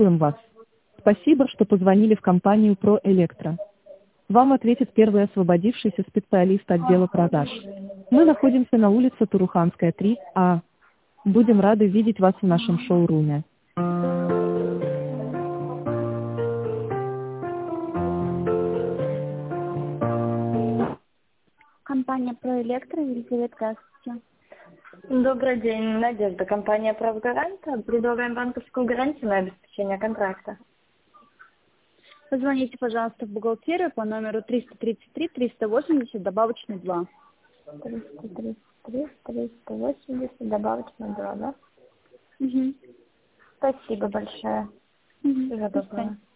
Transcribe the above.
вас. Спасибо, что позвонили в компанию «Проэлектро». Вам ответит первый освободившийся специалист отдела продаж. Мы находимся на улице Туруханская, 3А. Будем рады видеть вас в нашем шоуруме. Компания «Проэлектро», Елизавета, здравствуйте. Добрый день, Надежда, компания «Правгарант». Предлагаем банковскую гарантию на обеспечение контракта. Позвоните, пожалуйста, в бухгалтерию по номеру 333-380, добавочный 2. 333-380, добавочный 2, да? Угу. Спасибо большое. Угу. Всего доброго.